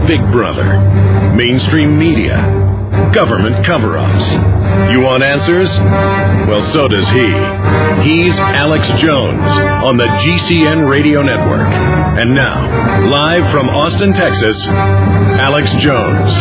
Big Brother, mainstream media, government cover-ups. You want answers? Well, so does he. He's Alex Jones on the GCN Radio Network. And now, live from Austin, Texas, Alex Jones.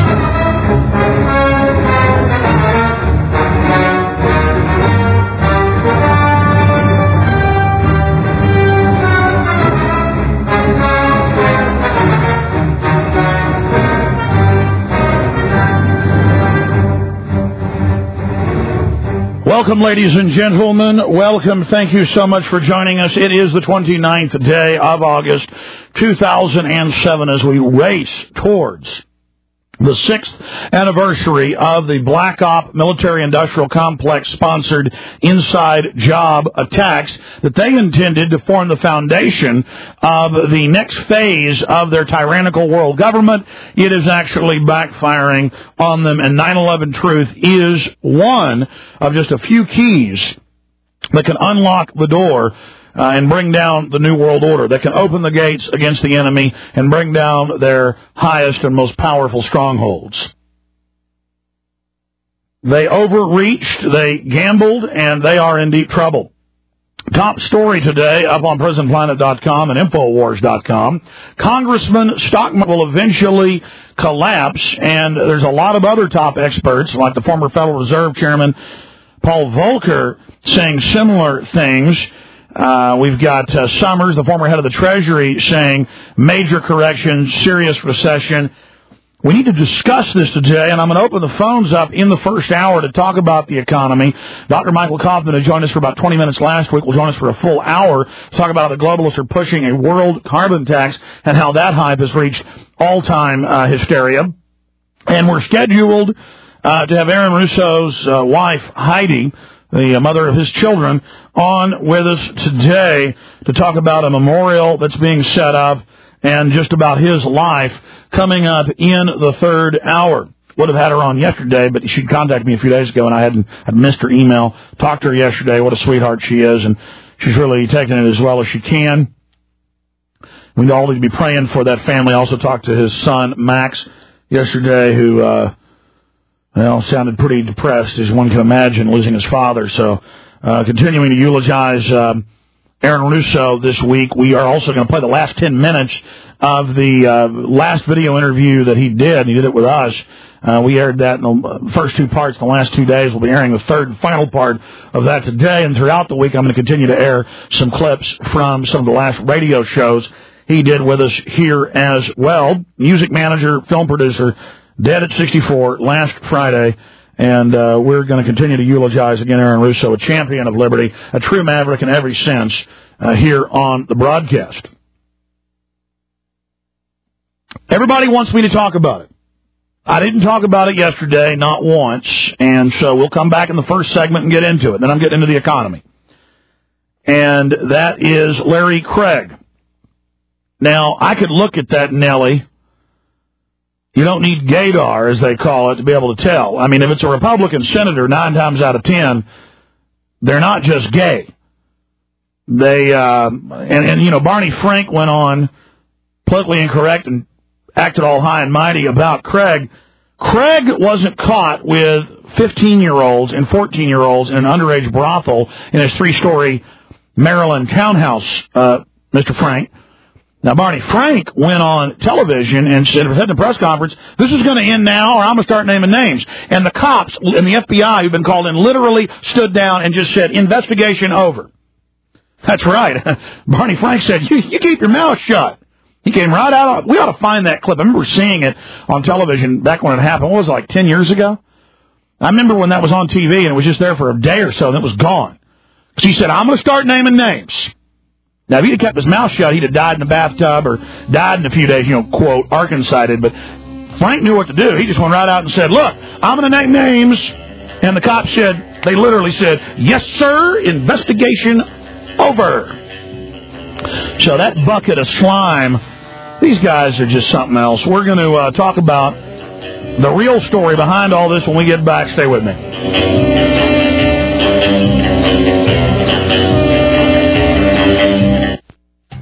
Welcome, ladies and gentlemen. Welcome. Thank you so much for joining us. It is the 29th day of August, 2007, as we race towards the 6th anniversary of the Black Op military-industrial complex-sponsored inside job attacks that they intended to form the foundation of the next phase of their tyrannical world government. It is actually backfiring on them, and 9/11 Truth is one of just a few keys that can unlock the door and bring down the New World Order, that can open the gates against the enemy and bring down their highest and most powerful strongholds. They overreached, they gambled, and they are in deep trouble. Top story today up on PrisonPlanet.com and Infowars.com. Congressman Stockman will eventually collapse, and there's a lot of other top experts, like the former Federal Reserve Chairman Paul Volcker, saying similar things. We've got Summers, the former head of the Treasury, saying major correction, serious recession. We need to discuss this today, and I'm going to open the phones up in the first hour to talk about the economy. Dr. Michael Kaufman, who joined us for about 20 minutes last week, will join us for a full hour to talk about how the globalists are pushing a world carbon tax and how that hype has reached all-time hysteria. And we're scheduled to have Aaron Russo's wife, Heidi, the mother of his children, on with us today to talk about a memorial that's being set up and just about his life coming up in the third hour. Would have had her on yesterday, but she contacted me a few days ago, and I'd missed her email. Talked to her yesterday. What a sweetheart she is, and she's really taking it as well as she can. We all need to be praying for that family. I also talked to his son, Max, yesterday, who sounded pretty depressed, as one can imagine, losing his father. So continuing to eulogize Aaron Russo this week. We are also going to play the last 10 minutes of the last video interview that he did. He did it with us. We aired that in the first two parts. The last 2 days, we'll be airing the third and final part of that today. And throughout the week, I'm going to continue to air some clips from some of the last radio shows he did with us here as well. Music manager, film producer, dead at 64 last Friday, and we're going to continue to eulogize again Aaron Russo, a champion of liberty, a true maverick in every sense, here on the broadcast. Everybody wants me to talk about it. I didn't talk about it yesterday, not once, and so we'll come back in the first segment and get into it. Then I'm getting into the economy. And that is Larry Craig. Now, I could look at that Nelly. You don't need gaydar, as they call it, to be able to tell. I mean, if it's a Republican senator, 9 times out of 10, they're not just gay. They, Barney Frank went on politically incorrect and acted all high and mighty about Craig. Craig wasn't caught with 15-year-olds and 14-year-olds in an underage brothel in his 3-story Maryland townhouse, Mr. Frank. Now, Barney Frank went on television and said, at the press conference, this is going to end now or I'm going to start naming names. And the cops and the FBI who've been called in literally stood down and just said, investigation over. That's right. Barney Frank said, you keep your mouth shut. He came right out. We ought to find that clip. I remember seeing it on television back when it happened. What was it, like 10 years ago? I remember when that was on TV and it was just there for a day or so and it was gone. So he said, I'm going to start naming names. Now, if he'd have kept his mouth shut, he'd have died in a bathtub or died in a few days, quote, Arkansas-ed. But Frank knew what to do. He just went right out and said, look, I'm going to name names. And the cops said, they literally said, yes, sir, investigation over. So that bucket of slime, these guys are just something else. We're going to talk about the real story behind all this when we get back. Stay with me.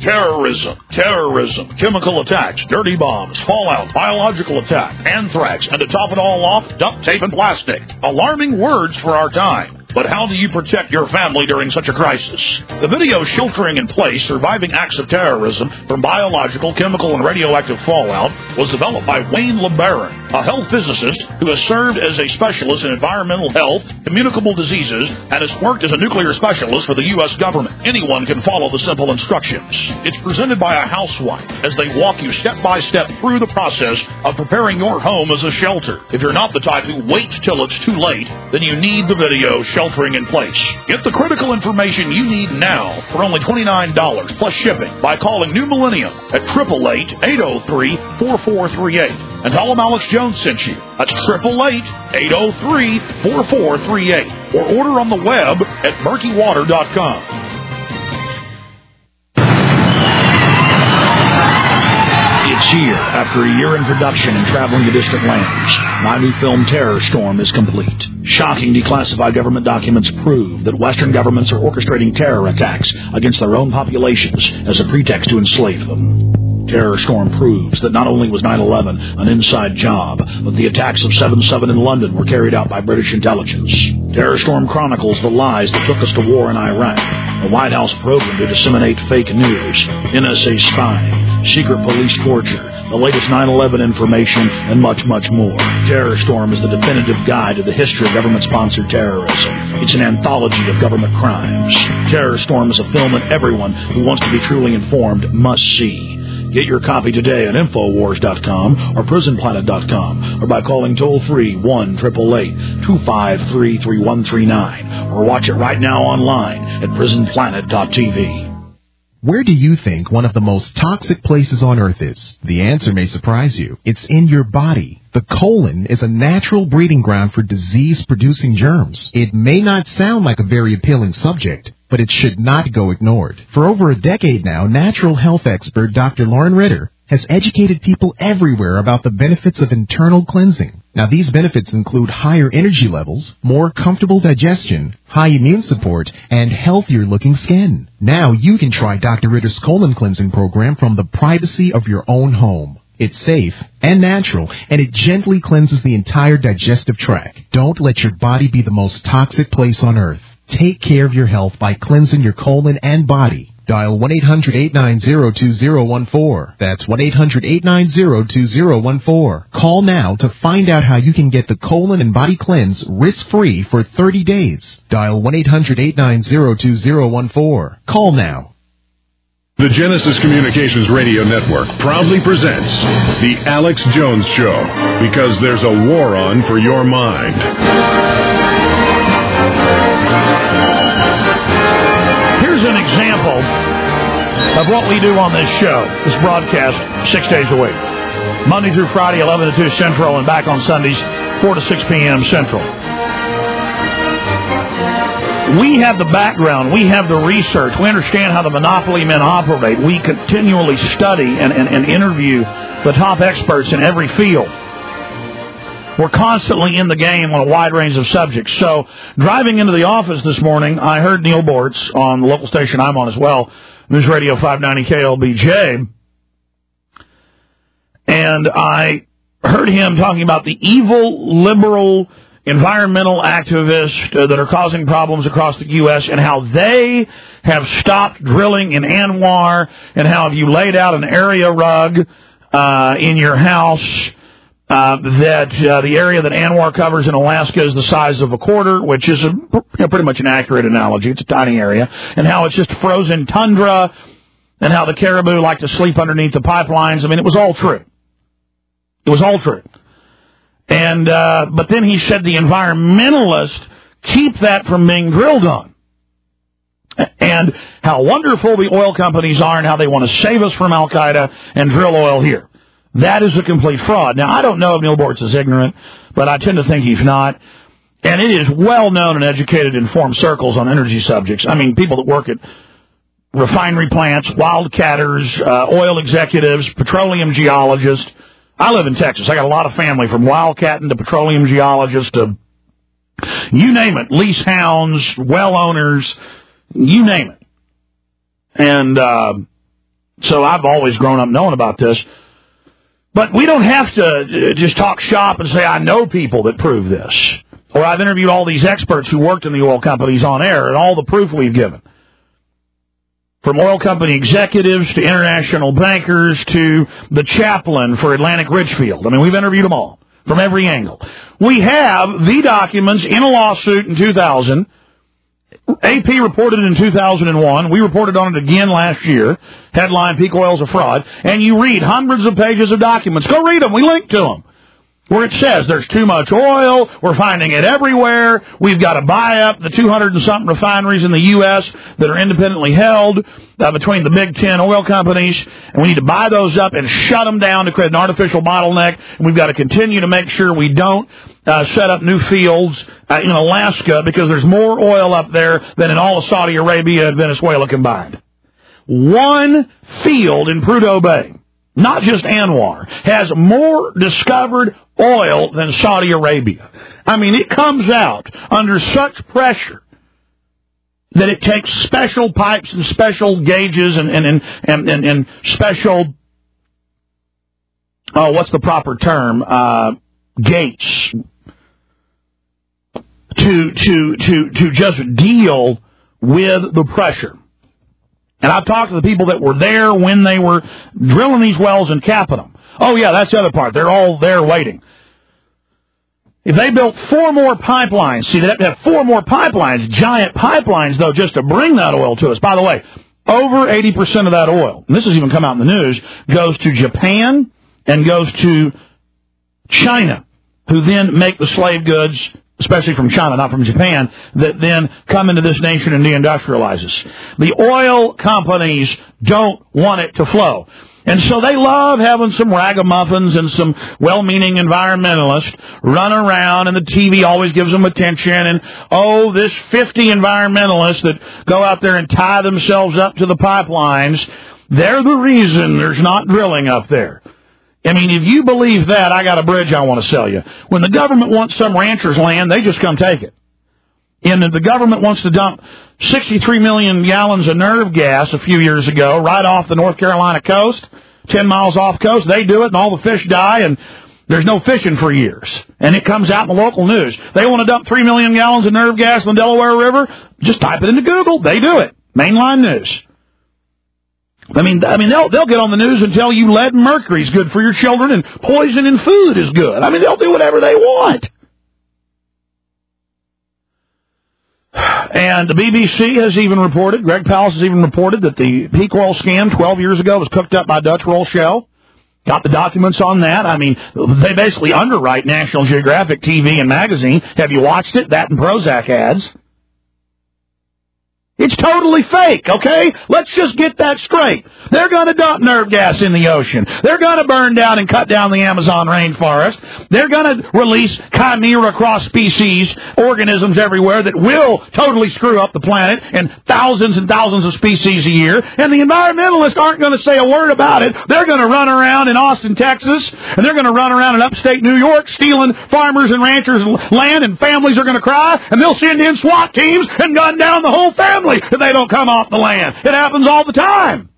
terrorism, chemical attacks, dirty bombs, fallout, biological attack, anthrax, and to top it all off, duct tape and plastic. Alarming words for our time. But how do you protect your family during such a crisis? The video Sheltering in Place, Surviving Acts of Terrorism from Biological, Chemical, and Radioactive Fallout was developed by Wayne LeBaron, a health physicist who has served as a specialist in environmental health, communicable diseases, and has worked as a nuclear specialist for the U.S. government. Anyone can follow the simple instructions. It's presented by a housewife as they walk you step by step through the process of preparing your home as a shelter. If you're not the type who waits till it's too late, then you need the video Sheltering in Place. Get the critical information you need now for only $29 plus shipping by calling New Millennium at 888-803-4438 and tell them Alex Jones sent you. That's 888-803-4438 or order on the web at murkywater.com. It's here. After a year in production and traveling to distant lands, my new film Terror Storm is complete. Shocking declassified government documents prove that Western governments are orchestrating terror attacks against their own populations as a pretext to enslave them. Terror Storm proves that not only was 9/11 an inside job, but the attacks of 7/7 in London were carried out by British intelligence. Terror Storm chronicles the lies that took us to war in Iraq, the White House program to disseminate fake news, NSA spying, secret police torture, the latest 9/11 information, and much, much more. Terror Storm is the definitive guide to the history of government-sponsored terrorism. It's an anthology of government crimes. Terror Storm is a film that everyone who wants to be truly informed must see. Get your copy today at Infowars.com or PrisonPlanet.com or by calling toll-free 1-888-253-3139 or watch it right now online at PrisonPlanet.tv. Where do you think one of the most toxic places on Earth is? The answer may surprise you. It's in your body. The colon is a natural breeding ground for disease-producing germs. It may not sound like a very appealing subject, but it should not go ignored. For over a decade now, natural health expert Dr. Lauren Ritter has educated people everywhere about the benefits of internal cleansing. Now, these benefits include higher energy levels, more comfortable digestion, high immune support, and healthier-looking skin. Now you can try Dr. Ritter's colon cleansing program from the privacy of your own home. It's safe and natural, and it gently cleanses the entire digestive tract. Don't let your body be the most toxic place on Earth. Take care of your health by cleansing your colon and body. Dial 1-800-890-2014. That's 1-800-890-2014. Call now to find out how you can get the colon and body cleanse risk-free for 30 days. Dial 1-800-890-2014. Call now. The Genesis Communications Radio Network proudly presents The Alex Jones Show, because there's a war on for your mind. Here's an example of what we do on this show, this broadcast, 6 days a week. Monday through Friday, 11 to 2 Central, and back on Sundays, 4 to 6 p.m. Central. We have the background. We have the research. We understand how the monopoly men operate. We continually study and interview the top experts in every field. We're constantly in the game on a wide range of subjects. So, driving into the office this morning, I heard Neil Bortz on the local station I'm on as well, News Radio 590 KLBJ, and I heard him talking about the evil, liberal, environmental activists that are causing problems across the U.S. and how they have stopped drilling in ANWR, and how if you laid out an area rug in your house, that the area that ANWR covers in Alaska is the size of a quarter, which is pretty much an accurate analogy. It's a tiny area. And how it's just frozen tundra, and how the caribou like to sleep underneath the pipelines. I mean, it was all true. It was all true. And but then he said the environmentalists keep that from being drilled on. And how wonderful the oil companies are and how they want to save us from Al-Qaeda and drill oil here. That is a complete fraud. Now, I don't know if Neil Bortz is ignorant, but I tend to think he's not. And it is well known in educated, informed circles on energy subjects. I mean, people that work at refinery plants, wildcatters, oil executives, petroleum geologists. I live in Texas. I got a lot of family from wildcatting to petroleum geologists to you name it, lease hounds, well owners, you name it. And So I've always grown up knowing about this. But we don't have to just talk shop and say, I know people that prove this. Or I've interviewed all these experts who worked in the oil companies on air and all the proof we've given. From oil company executives to international bankers to the chaplain for Atlantic Richfield. I mean, we've interviewed them all from every angle. We have the documents in a lawsuit in 2000. AP reported it in 2001. We reported on it again last year. Headline, Peak Oil's a fraud. And you read hundreds of pages of documents. Go read them. We link to them. Where it says there's too much oil, we're finding it everywhere, we've got to buy up the 200 and something refineries in the U.S. that are independently held between the big 10 oil companies, and we need to buy those up and shut them down to create an artificial bottleneck, and we've got to continue to make sure we don't set up new fields in Alaska because there's more oil up there than in all of Saudi Arabia and Venezuela combined. One field in Prudhoe Bay, not just Anwar, has more discovered oil than Saudi Arabia. I mean, it comes out under such pressure that it takes special pipes and special gauges and special, what's the proper term, gates to just deal with the pressure. And I've talked to the people that were there when they were drilling these wells and capping them. Oh, yeah, that's the other part. They're all there waiting. If they built 4 more pipelines, see, they'd have to have 4 more pipelines, giant pipelines, though, just to bring that oil to us. By the way, over 80% of that oil, and this has even come out in the news, goes to Japan and goes to China, who then make the slave goods, especially from China, not from Japan, that then come into this nation and deindustrializes. The oil companies don't want it to flow. And so they love having some ragamuffins and some well-meaning environmentalists run around, and the TV always gives them attention. And, this 50 environmentalists that go out there and tie themselves up to the pipelines, they're the reason there's not drilling up there. I mean, if you believe that, I got a bridge I want to sell you. When the government wants some rancher's land, they just come take it. And if the government wants to dump 63 million gallons of nerve gas a few years ago right off the North Carolina coast, 10 miles off coast, they do it, and all the fish die, and there's no fishing for years. And it comes out in the local news. They want to dump 3 million gallons of nerve gas in the Delaware River? Just type it into Google. They do it. Mainline news. I mean, they'll get on the news and tell you lead and mercury is good for your children and poison in food is good. I mean, they'll do whatever they want. And the BBC has even reported, Greg Palast has even reported that the Peak Oil scam 12 years ago was cooked up by Dutch Rothschild. Got the documents on that. I mean, they basically underwrite National Geographic TV and magazine. Have you watched it? That and Prozac ads. It's totally fake, okay? Let's just get that straight. They're going to dump nerve gas in the ocean. They're going to burn down and cut down the Amazon rainforest. They're going to release chimera cross-species organisms everywhere that will totally screw up the planet and thousands of species a year. And the environmentalists aren't going to say a word about it. They're going to run around in Austin, Texas, and they're going to run around in upstate New York stealing farmers and ranchers' land, and families are going to cry, and they'll send in SWAT teams and gun down the whole family if they don't come off the land. It happens all the time.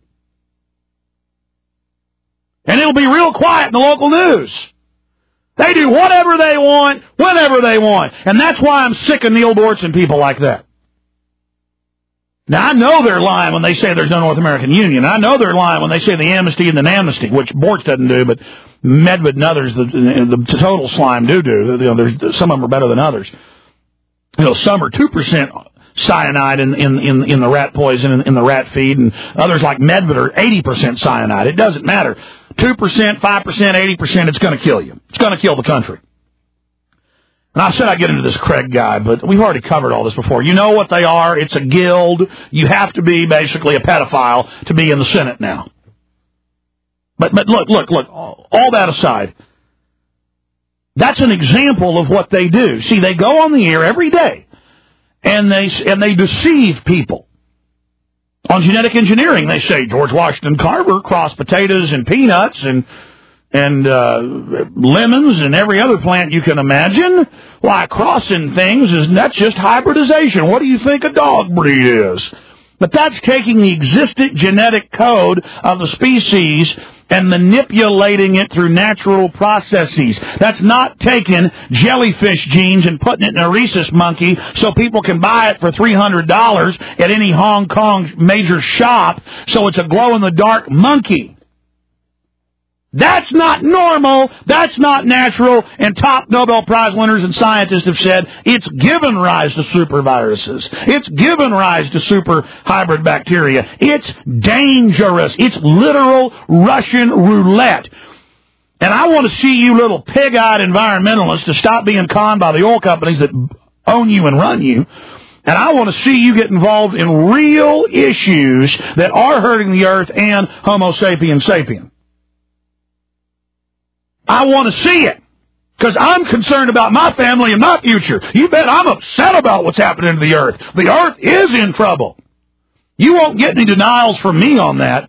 And it'll be real quiet in the local news. They do whatever they want, whenever they want. And that's why I'm sick of Neil Bortz and people like that. Now, I know they're lying when they say there's no North American Union. I know they're lying when they say the amnesty and the amnesty, which Bortz doesn't do, but Medved and others, the total slime do. Some of them are better than others. Some are 2% cyanide in the rat poison in the rat feed, and others like Medved are 80% cyanide. It doesn't matter. 2%, 5%, 80%, it's going to kill you. It's going to kill the country. And I said I'd get into this Craig guy, but we've already covered all this before. You know what they are. It's a guild. You have to be basically a pedophile to be in the Senate now. But look, all that aside, that's an example of what they do. See, they go on the air every day, and they deceive people. On genetic engineering, they say George Washington Carver crossed potatoes and peanuts and lemons and every other plant you can imagine. Why, crossing things that's just hybridization. What do you think a dog breed is? But that's taking the existing genetic code of the species and manipulating it through natural processes. That's not taking jellyfish genes and putting it in a rhesus monkey so people can buy it for $300 at any Hong Kong major shop, so it's a glow-in-the-dark monkey. That's not normal, that's not natural, and top Nobel Prize winners and scientists have said it's given rise to superviruses. It's given rise to super hybrid bacteria. It's dangerous. It's literal Russian roulette. And I want to see you little pig-eyed environmentalists to stop being conned by the oil companies that own you and run you. And I want to see you get involved in real issues that are hurting the earth and Homo sapiens sapien. I want to see it, because I'm concerned about my family and my future. You bet I'm upset about what's happening to the earth. The earth is in trouble. You won't get any denials from me on that.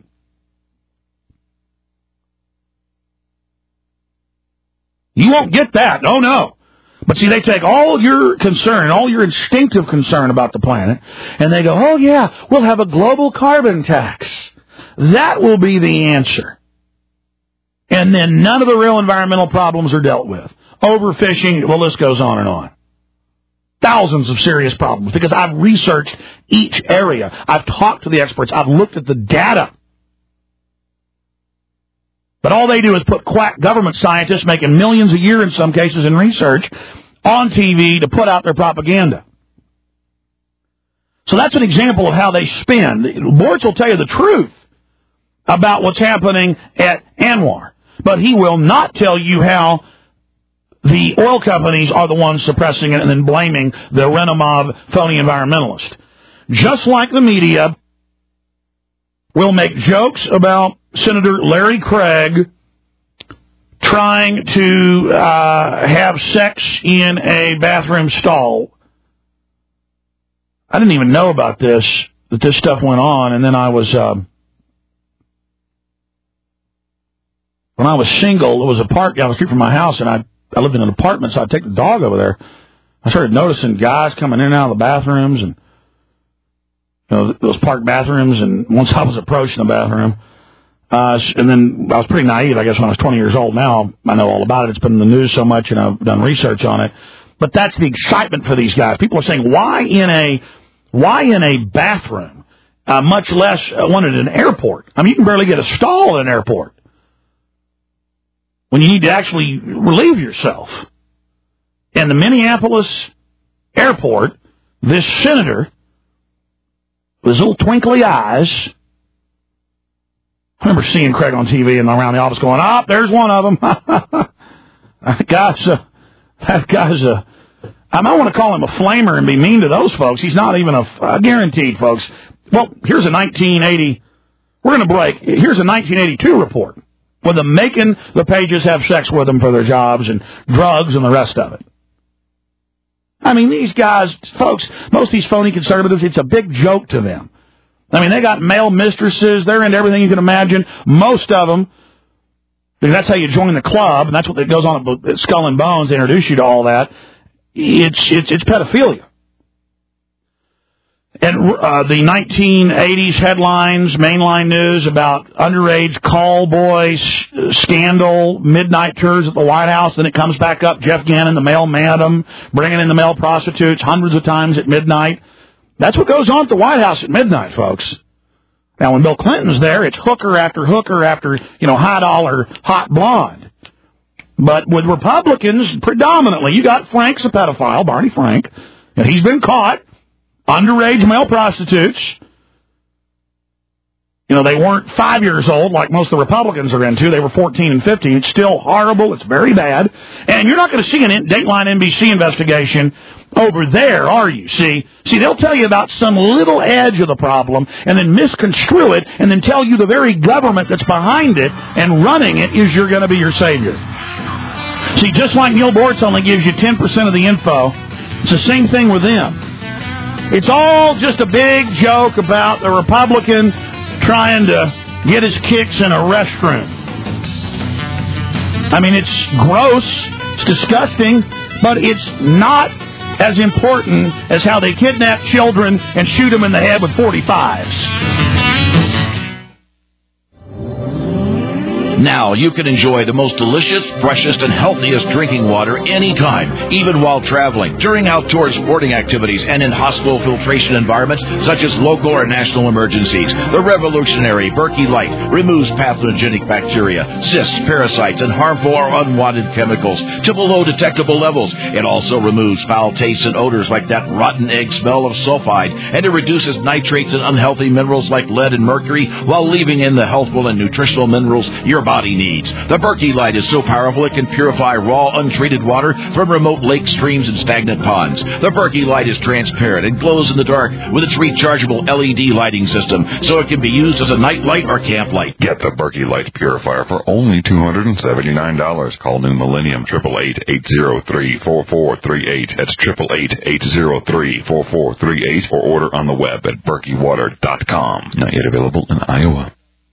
You won't get that. Oh, no. But see, they take all your concern, all your instinctive concern about the planet, and they go, oh, yeah, we'll have a global carbon tax. That will be the answer. And then none of the real environmental problems are dealt with. Overfishing, the list goes on and on. Thousands of serious problems, because I've researched each area. I've talked to the experts. I've looked at the data. But all they do is put quack government scientists making millions a year in some cases in research on TV to put out their propaganda. So that's an example of how they spin. Bortz will tell you the truth about what's happening at Anwar. But he will not tell you how the oil companies are the ones suppressing it and then blaming the Renomov phony environmentalist. Just like the media will make jokes about Senator Larry Craig trying to have sex in a bathroom stall. I didn't even know about this, that this stuff went on, and then I was... When I was single, there was a park down the street from my house, and I lived in an apartment, so I'd take the dog over there. I started noticing guys coming in and out of the bathrooms, and those park bathrooms, and once I was approaching the bathroom, and then I was pretty naive, I guess, when I was 20 years old. Now I know all about it. It's been in the news so much, and I've done research on it. But that's the excitement for these guys. People are saying, why in a bathroom, much less one at an airport? I mean, you can barely get a stall at an airport when you need to actually relieve yourself. In the Minneapolis airport, this senator with his little twinkly eyes, I remember seeing Craig on TV and around the office going, there's one of them. that guy's a, I might want to call him a flamer and be mean to those folks. He's not even guaranteed, folks. Well, here's a 1980, we're going to break. Here's a 1982 report. With them making the pages have sex with them for their jobs and drugs and the rest of it. I mean, these guys, folks, most of these phony conservatives, it's a big joke to them. I mean, they got male mistresses. They're into everything you can imagine. Most of them, because that's how you join the club, and that's what goes on at Skull and Bones. They introduce you to all that. It's pedophilia. And the 1980s headlines, mainline news about underage call boy scandal, midnight tours at the White House, then it comes back up, Jeff Gannon, the male madam, bringing in the male prostitutes hundreds of times at midnight. That's what goes on at the White House at midnight, folks. Now, when Bill Clinton's there, it's hooker after high dollar, hot blonde. But with Republicans, predominantly, you got Frank's a pedophile, Barney Frank, and he's been caught. Underage male prostitutes. They weren't 5 years old like most of the Republicans are into. They were 14 and 15. It's still horrible. It's very bad. And you're not going to see a Dateline NBC investigation over there, are you? See, they'll tell you about some little edge of the problem and then misconstrue it and then tell you the very government that's behind it and running it is going to be your savior. See, just like Neil Bortz only gives you 10% of the info, it's the same thing with them. It's all just a big joke about the Republican trying to get his kicks in a restroom. I mean, it's gross, it's disgusting, but it's not as important as how they kidnap children and shoot them in the head with 45s. Now you can enjoy the most delicious, freshest, and healthiest drinking water anytime, even while traveling, during outdoor sporting activities, and in hospital filtration environments such as local or national emergencies. The revolutionary Berkey Light removes pathogenic bacteria, cysts, parasites, and harmful or unwanted chemicals to below detectable levels. It also removes foul tastes and odors like that rotten egg smell of sulfide, and it reduces nitrates and unhealthy minerals like lead and mercury while leaving in the healthful and nutritional minerals your body needs. The Berkey Light is so powerful it can purify raw, untreated water from remote lakes, streams, and stagnant ponds. The Berkey Light is transparent and glows in the dark with its rechargeable LED lighting system, so it can be used as a night light or camp light. Get the Berkey Light Purifier for only $279. Call New Millennium 888-803-4438. That's 888-803-4438, or order on the web at berkeywater.com. Not yet available in Iowa.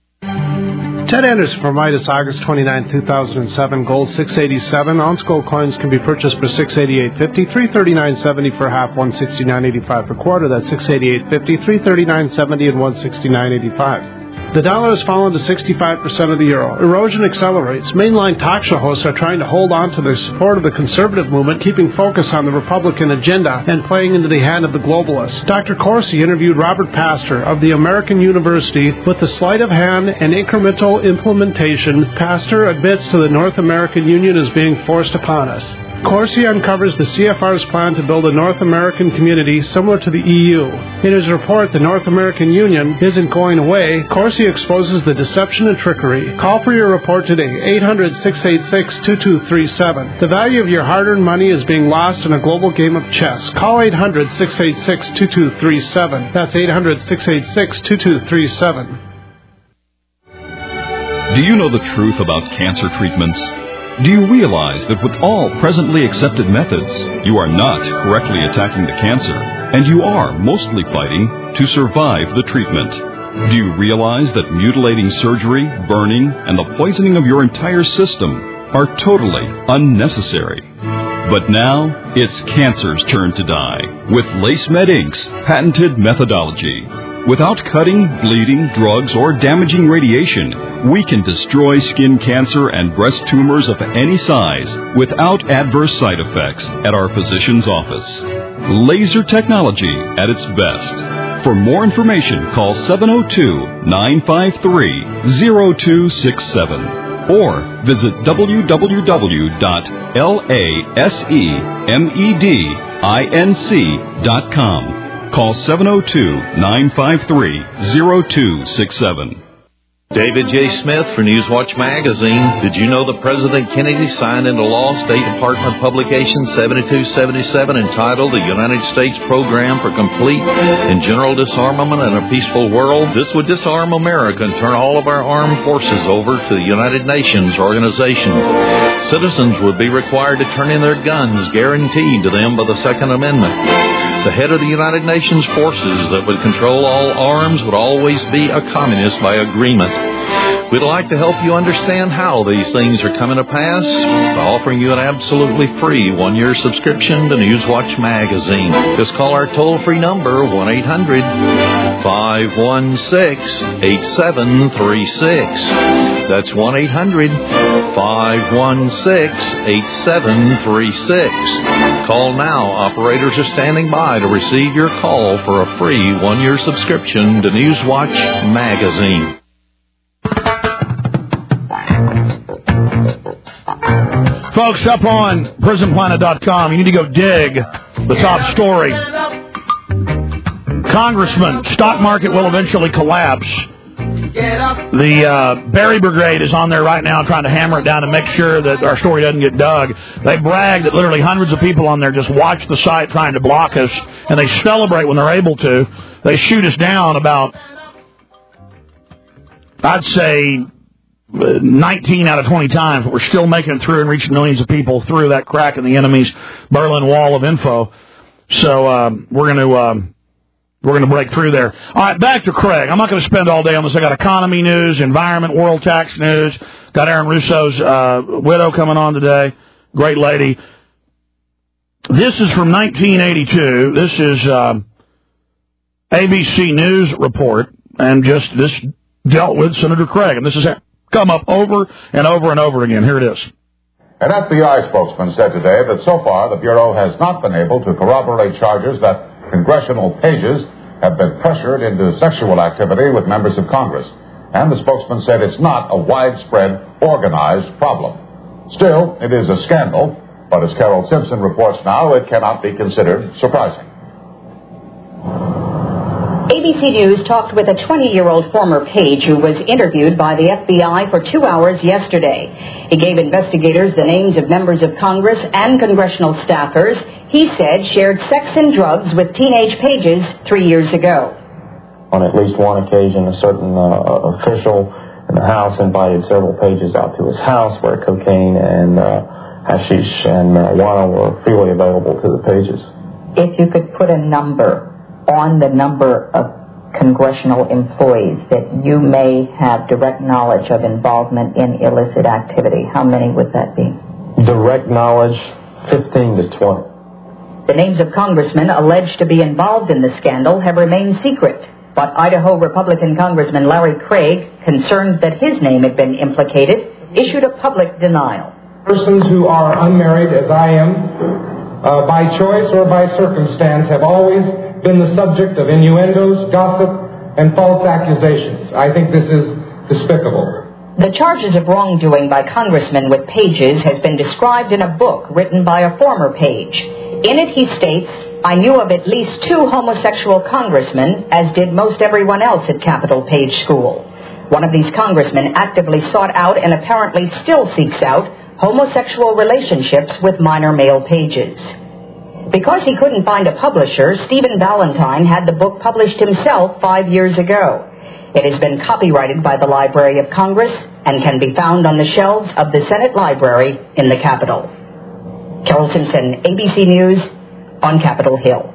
Ted Anderson for Midas, August 29, 2007. Gold $687. Ounce gold coins can be purchased for $688.50, $339.70 for half, $169.85 per quarter. That's $688.50, $339.70, and $169.85. The dollar has fallen to 65% of the euro. Erosion accelerates. Mainline talk show hosts are trying to hold on to their support of the conservative movement, keeping focus on the Republican agenda and playing into the hand of the globalists. Dr. Corsi interviewed Robert Pastor of the American University. With the sleight of hand and incremental implementation, Pastor admits to the North American Union is being forced upon us. Corsi uncovers the CFR's plan to build a North American community similar to the EU. In his report, The North American Union Isn't Going Away, Corsi exposes the deception and trickery. Call for your report today, 800-686-2237. The value of your hard-earned money is being lost in a global game of chess. Call 800-686-2237. That's 800-686-2237. Do you know the truth about cancer treatments? Do you realize that with all presently accepted methods, you are not correctly attacking the cancer, and you are mostly fighting to survive the treatment? Do you realize that mutilating surgery, burning, and the poisoning of your entire system are totally unnecessary? But now, it's cancer's turn to die with LaceMed Inc.'s patented methodology. Without cutting, bleeding, drugs, or damaging radiation, we can destroy skin cancer and breast tumors of any size without adverse side effects at our physician's office. Laser technology at its best. For more information, call 702-953-0267 or visit www.lasemedinc.com. Call 702-953-0267. David J. Smith for Newswatch Magazine. Did you know that President Kennedy signed into law State Department Publication 7277 entitled The United States Program for Complete and General Disarmament in a Peaceful World? This would disarm America and turn all of our armed forces over to the United Nations organization. Citizens would be required to turn in their guns guaranteed to them by the Second Amendment. The head of the United Nations forces that would control all arms would always be a communist by agreement. We'd like to help you understand how these things are coming to pass by offering you an absolutely free one-year subscription to Newswatch Magazine. Just call our toll-free number, 1-800-516-8736. That's 1-800-516-8736. Call now. Operators are standing by to receive your call for a free one-year subscription to Newswatch Magazine. Folks, up on prisonplanet.com, you need to go dig the top story. Congressman, stock market will eventually collapse. The Berry Brigade is on there right now trying to hammer it down to make sure that our story doesn't get dug. They brag that literally hundreds of people on there just watch the site trying to block us, and they celebrate when they're able to. They shoot us down about, I'd say, 19 out of 20 times, but we're still making it through and reaching millions of people through that crack in the enemy's Berlin Wall of info. So we're going to break through there. All right, back to Craig. I'm not going to spend all day on this. I got economy news, environment, world tax news. Got Aaron Russo's widow coming on today. Great lady. This is from 1982. This is ABC News report, and just this dealt with Senator Craig, and this has come up over and over and over again. Here it is. An FBI spokesman said today that so far the Bureau has not been able to corroborate charges that congressional pages have been pressured into sexual activity with members of Congress. And the spokesman said it's not a widespread, organized problem. Still, it is a scandal, but as Carol Simpson reports now, it cannot be considered surprising. ABC News talked with a 20-year-old former page who was interviewed by the FBI for 2 hours yesterday. He gave investigators the names of members of Congress and congressional staffers he said shared sex and drugs with teenage pages 3 years ago. On at least one occasion, a certain official in the House invited several pages out to his house where cocaine and hashish and marijuana were freely available to the pages. If you could put a number on the number of congressional employees that you may have direct knowledge of involvement in illicit activity, how many would that be? Direct knowledge, 15 to 20. The names of congressmen alleged to be involved in the scandal have remained secret, but Idaho Republican Congressman Larry Craig, concerned that his name had been implicated, issued a public denial. Persons who are unmarried, as I am, by choice or by circumstance, have always been the subject of innuendos, gossip, and false accusations. I think this is despicable. The charges of wrongdoing by congressmen with pages has been described in a book written by a former page. In it he states, "I knew of at least 2 homosexual congressmen, as did most everyone else at Capitol Page School. One of these congressmen actively sought out and apparently still seeks out homosexual relationships with minor male pages." Because he couldn't find a publisher, Stephen Valentine had the book published himself 5 years ago. It has been copyrighted by the Library of Congress and can be found on the shelves of the Senate Library in the Capitol. Carol Simpson, ABC News, on Capitol Hill.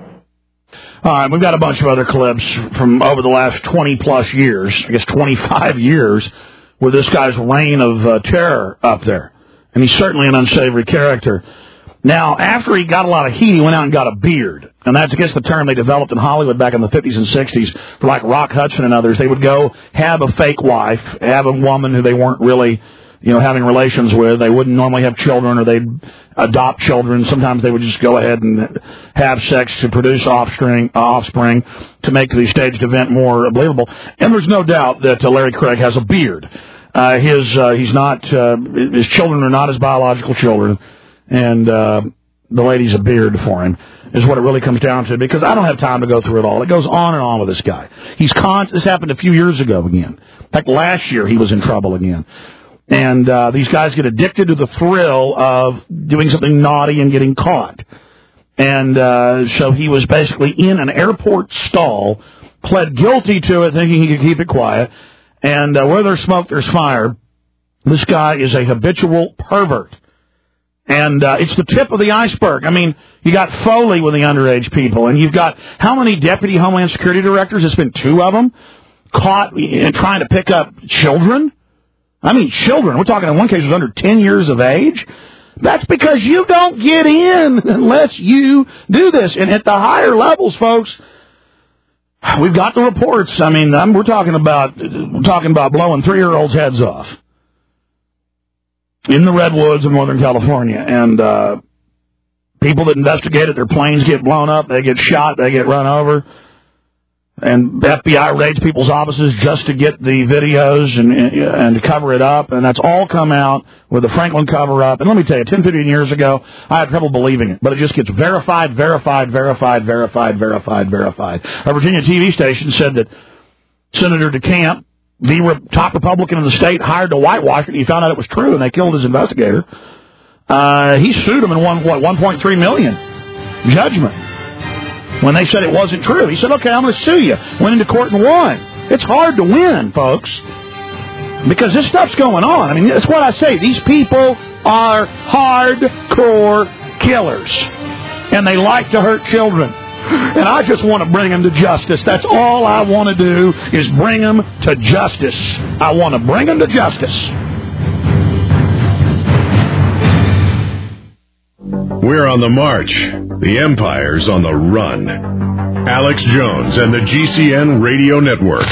All right, we've got a bunch of other clips from over the last 20-plus years, I guess 25 years, with this guy's reign of terror up there. And he's certainly an unsavory character. Now, after he got a lot of heat, he went out and got a beard. And that's, I guess, the term they developed in Hollywood back in the 50s and 60s for, like, Rock Hudson and others. They would go have a fake wife, have a woman who they weren't really, having relations with. They wouldn't normally have children, or they'd adopt children. Sometimes they would just go ahead and have sex to produce offspring to make the staged event more believable. And there's no doubt that Larry Craig has a beard. His children are not his biological children. And the lady's a beard for him, is what it really comes down to, because I don't have time to go through it all. It goes on and on with this guy. This happened a few years ago again. In fact, last year he was in trouble again. And these guys get addicted to the thrill of doing something naughty and getting caught. And so he was basically in an airport stall, pled guilty to it, thinking he could keep it quiet. And where there's smoke, there's fire. This guy is a habitual pervert. And it's the tip of the iceberg. I mean, you got Foley with the underage people, and you've got how many deputy Homeland Security directors? It's been 2 of them caught in trying to pick up children. I mean, children. We're talking in one case was under 10 years of age. That's because you don't get in unless you do this. And at the higher levels, folks, we've got the reports. I mean, we're talking about blowing 3-year-olds' heads off in the redwoods of Northern California. And people that investigate it, their planes get blown up, they get shot, they get run over. And the FBI raids people's offices just to get the videos and to cover it up. And that's all come out with the Franklin cover-up. And let me tell you, 10, 15 years ago, I had trouble believing it. But it just gets verified. A Virginia TV station said that Senator DeCamp, the top Republican in the state, hired to whitewash it, and he found out it was true, and they killed his investigator. He sued him and won, $1.3 million judgment when they said it wasn't true. He said, okay, I'm going to sue you. Went into court and won. It's hard to win, folks, because this stuff's going on. I mean, that's what I say. These people are hardcore killers, and they like to hurt children. And I just want to bring them to justice. That's all I want to do is bring them to justice. I want to bring them to justice. We're on the march. The empire's on the run. Alex Jones and the GCN Radio Network.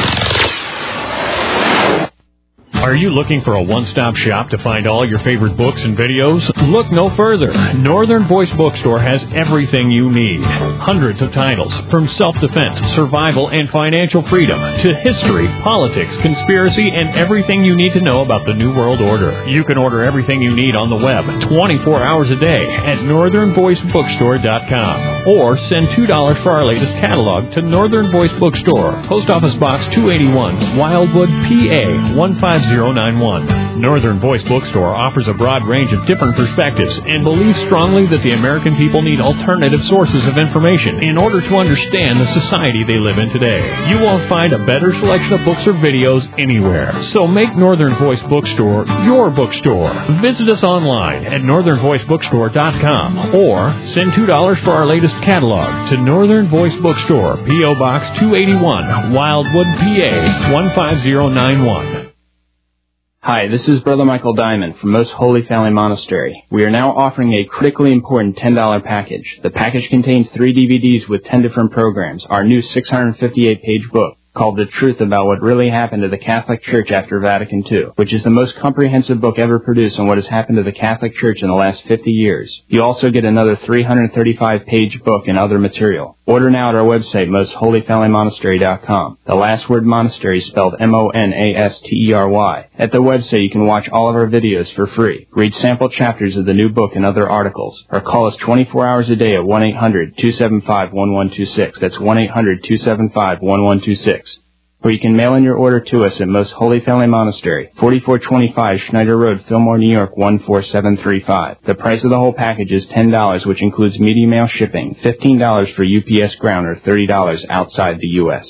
Are you looking for a one-stop shop to find all your favorite books and videos? Look no further. Northern Voice Bookstore has everything you need. Hundreds of titles, from self-defense, survival, and financial freedom, to history, politics, conspiracy, and everything you need to know about the New World Order. You can order everything you need on the web 24 hours a day at northernvoicebookstore.com. Or send $2 for our latest catalog to Northern Voice Bookstore, Post Office Box 281, Wildwood, PA 15091. Northern Voice Bookstore offers a broad range of different perspectives and believes strongly that the American people need alternative sources of information in order to understand the society they live in today. You won't find a better selection of books or videos anywhere. So make Northern Voice Bookstore your bookstore. Visit us online at northernvoicebookstore.com or send $2 for our latest catalog to Northern Voice Bookstore, P.O. Box 281, Wildwood, PA 15091. Hi, this is Brother Michael Diamond from Most Holy Family Monastery. We are now offering a critically important $10 package. The package contains 3 DVDs with 10 different programs, our new 658-page book, called The Truth About What Really Happened to the Catholic Church After Vatican II, which is the most comprehensive book ever produced on what has happened to the Catholic Church in the last 50 years. You also get another 335-page book and other material. Order now at our website, mostholyfamilymonastery.com. The last word monastery is spelled M-O-N-A-S-T-E-R-Y. At the website, you can watch all of our videos for free, read sample chapters of the new book and other articles, or call us 24 hours a day at 1-800-275-1126. That's 1-800-275-1126. Or you can mail in your order to us at Most Holy Family Monastery, 4425 Schneider Road, Fillmore, New York, 14735. The price of the whole package is $10, which includes media mail shipping, $15 for UPS ground, or $30 outside the U.S.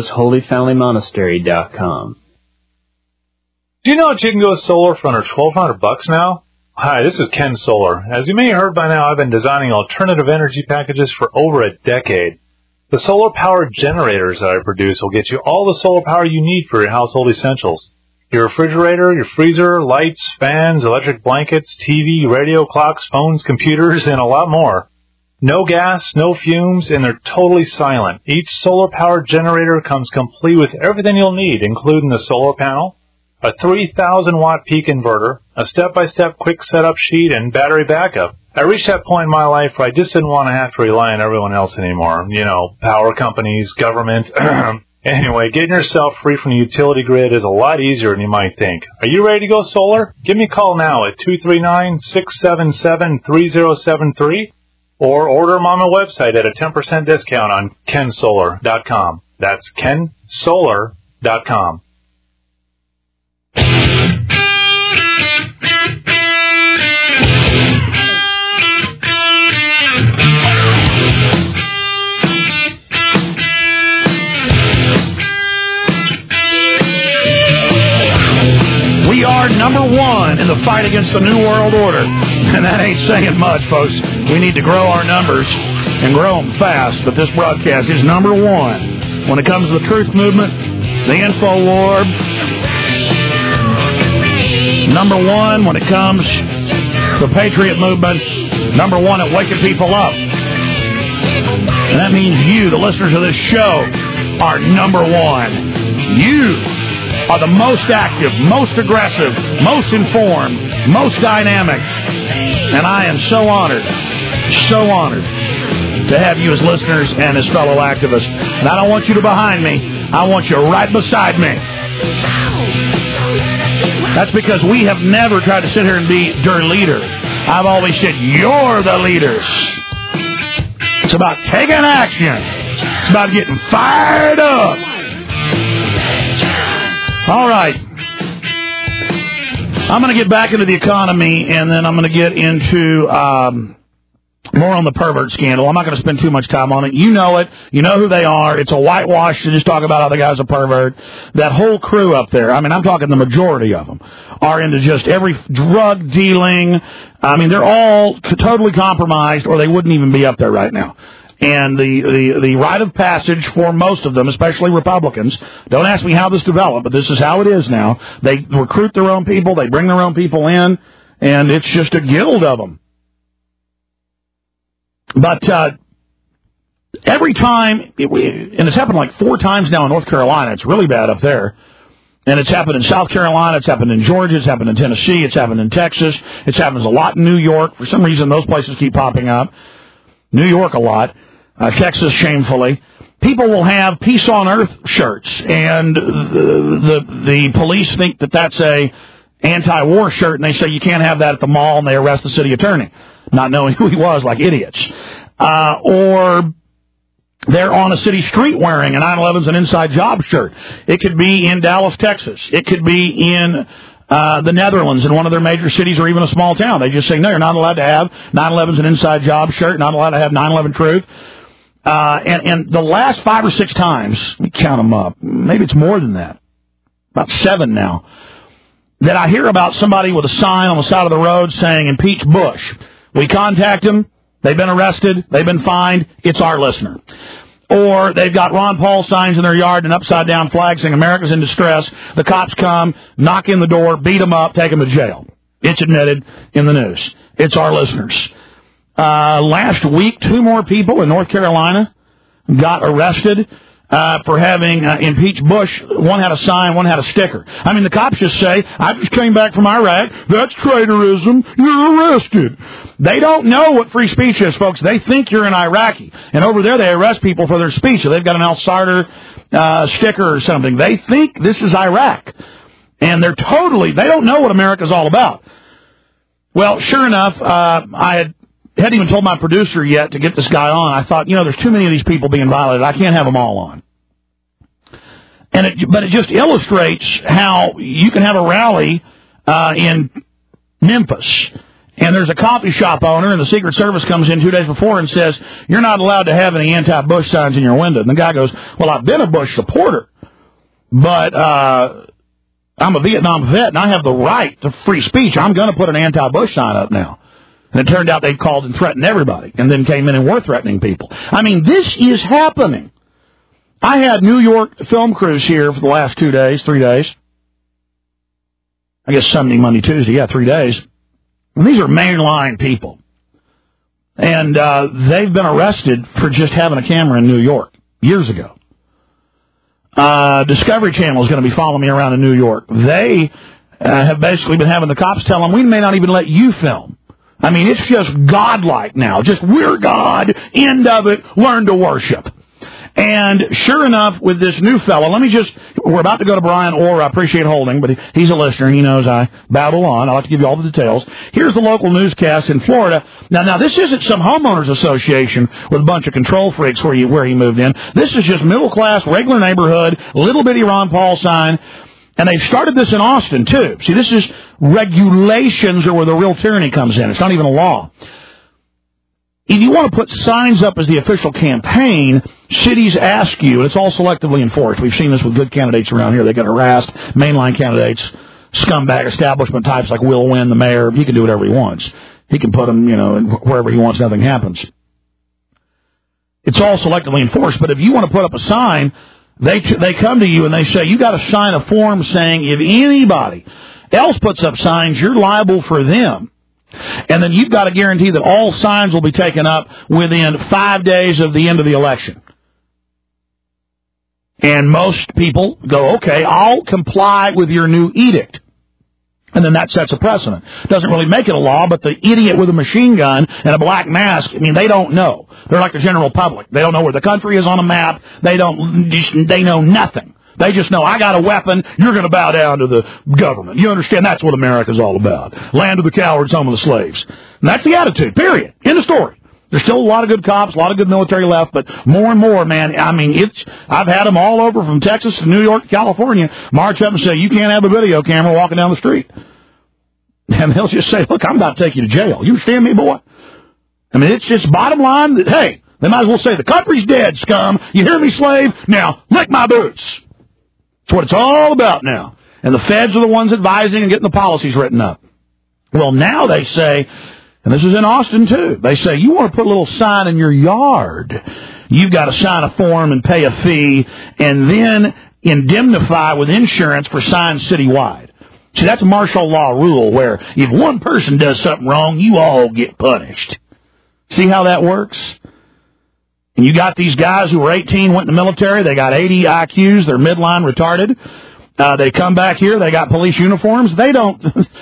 MostHolyFamilyMonastery.com. Do you know that you can go solar for under $1,200 now? Hi, this is Ken Solar. As you may have heard by now, I've been designing alternative energy packages for over a decade. The solar-powered generators that I produce will get you all the solar power you need for your household essentials. Your refrigerator, your freezer, lights, fans, electric blankets, TV, radio, clocks, phones, computers, and a lot more. No gas, no fumes, and they're totally silent. Each solar-powered generator comes complete with everything you'll need, including the solar panel, a 3,000-watt peak inverter, a step-by-step quick setup sheet, and battery backup. I reached that point in my life where I just didn't want to have to rely on everyone else anymore. You know, power companies, government. Anyway, getting yourself free from the utility grid is a lot easier than you might think. Are you ready to go solar? Give me a call now at 239-677-3073 or order them on my website at a 10% discount on kensolar.com. That's kensolar.com. We are number one in the fight against the New World Order. And that ain't saying much, folks. We need to grow our numbers and grow them fast. But this broadcast is number one when it comes to the truth movement, the info war. Number one when it comes to the patriot movement. Number one at waking people up. And that means you, the listeners of this show, are number one. You are the most active, most aggressive, most informed, most dynamic. And I am so honored to have you as listeners and as fellow activists. And I don't want you to behind me. I want you right beside me. That's because we have never tried to sit here and be their leader. I've always said, you're the leaders. It's about taking action. It's about getting fired up. All right. I'm going to get back into the economy, and then I'm going to get into more on the pervert scandal. I'm not going to spend too much time on it. You know it. You know who they are. It's a whitewash to just talk about how the guy's a pervert. That whole crew up there, I mean, I'm talking the majority of them, are into just every drug dealing. I mean, they're all totally compromised, or they wouldn't even be up there right now. And the rite of passage for most of them, especially Republicans, don't ask me how this developed, but this is how it is now. They recruit their own people, they bring their own people in, and it's just a guild of them. But every time, and it's happened like 4 times now in North Carolina. It's really bad up there. And it's happened in South Carolina. It's happened in Georgia. It's happened in Tennessee. It's happened in Texas. It happens a lot in New York. For some reason, those places keep popping up. New York a lot. Texas, shamefully. People will have Peace on Earth shirts, and the police think that that's a anti-war shirt, and they say you can't have that at the mall, and they arrest the city attorney, not knowing who he was, like idiots. Or they're on a city street wearing a 9/11's an inside job shirt. It could be in Dallas, Texas. It could be in the Netherlands, in one of their major cities, or even a small town. They just say, no, you're not allowed to have 9/11's an inside job shirt, not allowed to have 9/11 truth. And the last 5 or 6 times, let me count them up, maybe it's more than that, about 7 now, that I hear about somebody with a sign on the side of the road saying, impeach Bush. We contact them, they've been arrested, they've been fined, it's our listener. Or they've got Ron Paul signs in their yard and an upside-down flag saying America's in distress. The cops come, knock in the door, beat them up, take them to jail. It's admitted in the news. It's our listeners. Last week, 2 more people in North Carolina got arrested for having impeached Bush. One had a sign, one had a sticker. I mean, the cops just say, I just came back from Iraq. That's traitorism. You're arrested. They don't know what free speech is, folks. They think you're an Iraqi. And over there, they arrest people for their speech. So they've got an al-Sadr sticker or something. They think this is Iraq. And they don't know what America's all about. Well, sure enough, I hadn't even told my producer yet to get this guy on. I thought, there's too many of these people being violated. I can't have them all on. But it just illustrates how you can have a rally in Memphis, and there's a coffee shop owner, and the Secret Service comes in 2 days before and says, you're not allowed to have any anti-Bush signs in your window. And the guy goes, well, I've been a Bush supporter, but I'm a Vietnam vet, and I have the right to free speech. I'm going to put an anti-Bush sign up now. And it turned out they called and threatened everybody, and then came in and were threatening people. I mean, this is happening. I had New York film crews here for the last 3 days. I guess Sunday, Monday, Tuesday, 3 days. And these are mainline people. And they've been arrested for just having a camera in New York years ago. Discovery Channel is going to be following me around in New York. They have basically been having the cops tell them, we may not even let you film. I mean, it's just godlike now. Just, we're God, end of it, learn to worship. And sure enough, with this new fellow, we're about to go to Brian Orr. I appreciate holding, but he's a listener. He knows I babble on. I like to give you all the details. Here's the local newscast in Florida. Now this isn't some homeowners association with a bunch of control freaks where he moved in. This is just middle class, regular neighborhood, little bitty Ron Paul sign. And they've started this in Austin, too. See, this is regulations are where the real tyranny comes in. It's not even a law. If you want to put signs up as the official campaign, cities ask you, and it's all selectively enforced. We've seen this with good candidates around here. They get harassed. Mainline candidates, scumbag establishment types like Will Wynn, the mayor. He can do whatever he wants. He can put them, wherever he wants, nothing happens. It's all selectively enforced. But if you want to put up a sign, they come to you and they say, you got to sign a form saying if anybody else puts up signs, you're liable for them. And then you've got to guarantee that all signs will be taken up within 5 days of the end of the election. And most people go, okay, I'll comply with your new edict. And then that sets a precedent. Doesn't really make it a law, but the idiot with a machine gun and a black mask, they don't know. They're like the general public. They don't know where the country is on a map. They know nothing. They just know, I got a weapon, you're going to bow down to the government. You understand? That's what America's all about. Land of the cowards, home of the slaves. And that's the attitude, period. End of story. There's still a lot of good cops, a lot of good military left, but more and more, man, I've had them all over from Texas to New York to California march up and say, you can't have a video camera walking down the street. And they'll just say, look, I'm about to take you to jail. You understand me, boy? It's just bottom line that, hey, they might as well say, the country's dead, scum. You hear me, slave? Now, lick my boots. That's what it's all about now. And the feds are the ones advising and getting the policies written up. Well, now they say, and this is in Austin, too, they say, you want to put a little sign in your yard, you've got to sign a form and pay a fee, and then indemnify with insurance for signs citywide. See, that's a martial law rule where if one person does something wrong, you all get punished. See how that works? And you got these guys who were 18, went in the military, they got 80 IQs, they're midline retarded. They come back here, they got police uniforms. They'll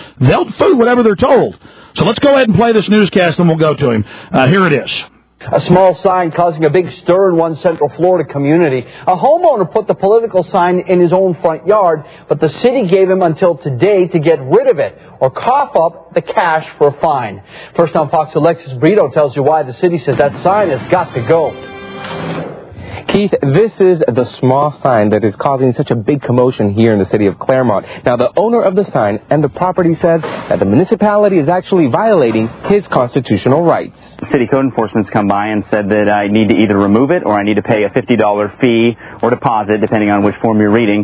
do whatever they're told. So let's go ahead and play this newscast and we'll go to him. Here it is. A small sign causing a big stir in one Central Florida community. A homeowner put the political sign in his own front yard, but the city gave him until today to get rid of it or cough up the cash for a fine. First on Fox, Alexis Brito tells you why the city says that sign has got to go. Keith, this is the small sign that is causing such a big commotion here in the city of Claremont. Now, the owner of the sign and the property says that the municipality is actually violating his constitutional rights. City code enforcement's come by and said that I need to either remove it or I need to pay a $50 fee or deposit, depending on which form you're reading,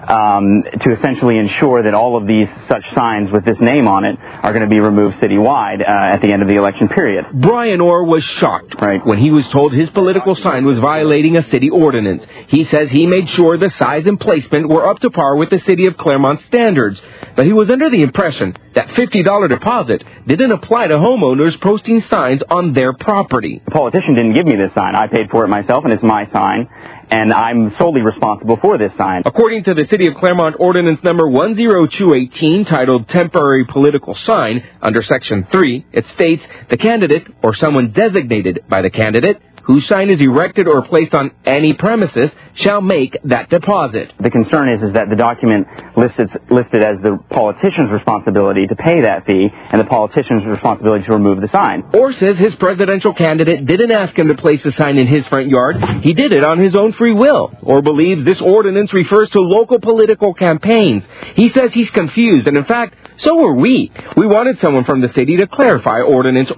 to essentially ensure that all of these such signs with this name on it are going to be removed citywide at the end of the election period. Brian Orr was shocked when he was told his political sign was violating a city ordinance. He says he made sure the size and placement were up to par with the city of Claremont standards, but he was under the impression that $50 deposit didn't apply to homeowners posting signs on their property. The politician didn't give me this sign. I paid for it myself, and it's my sign, and I'm solely responsible for this sign. According to the City of Claremont Ordinance Number 10218, titled Temporary Political Sign, under Section 3, it states, the candidate or someone designated by the candidate whose sign is erected or placed on any premises shall make that deposit. The concern is that the document listed as the politician's responsibility to pay that fee and the politician's responsibility to remove the sign. Orr says his presidential candidate didn't ask him to place the sign in his front yard. He did it on his own free will. Orr believes this ordinance refers to local political campaigns. He says he's confused, and in fact, so are we. We wanted someone from the city to clarify Ordinance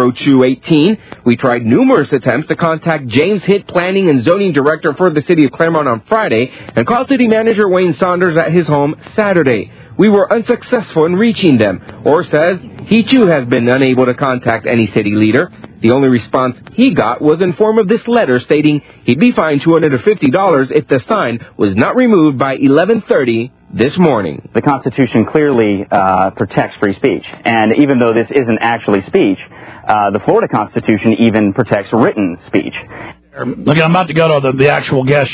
10218. We tried numerous attempts to contact James Hitt, Planning and Zoning Director for the City of Claremont on Friday, and called City Manager Wayne Saunders at his home Saturday. We were unsuccessful in reaching them. Orr says he too has been unable to contact any city leader. The only response he got was in form of this letter stating he'd be fined $250 if the sign was not removed by 11:30 this morning. The Constitution clearly protects free speech, and even though this isn't actually speech, the Florida Constitution even protects written speech. Look, I'm about to go to the actual guest,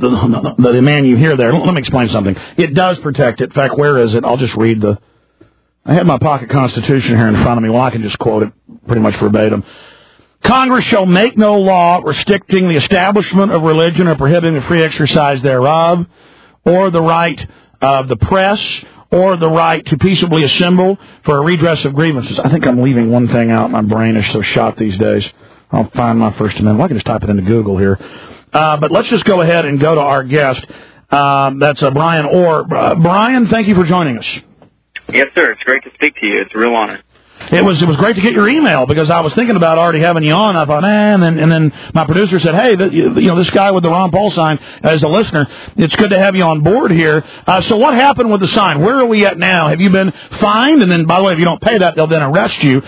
the man you hear there. Let me explain something. It does protect it. In fact, where is it? I'll just read I have my pocket Constitution here in front of me. Well, I can just quote it pretty much verbatim. Congress shall make no law restricting the establishment of religion or prohibiting the free exercise thereof, or the right of the press, or the right to peaceably assemble for a redress of grievances. I think I'm leaving one thing out. My brain is so shot these days. I'll find my First Amendment. Well, I can just type it into Google here. But let's just go ahead and go to our guest. That's Brian Orr. Brian, thank you for joining us. Yes, sir. It's great to speak to you. It's a real honor. It was great to get your email because I was thinking about already having you on. I thought, man, and then my producer said, hey, this guy with the Ron Paul sign as a listener, it's good to have you on board here. So what happened with the sign? Where are we at now? Have you been fined? And then, by the way, if you don't pay that, they'll then arrest you.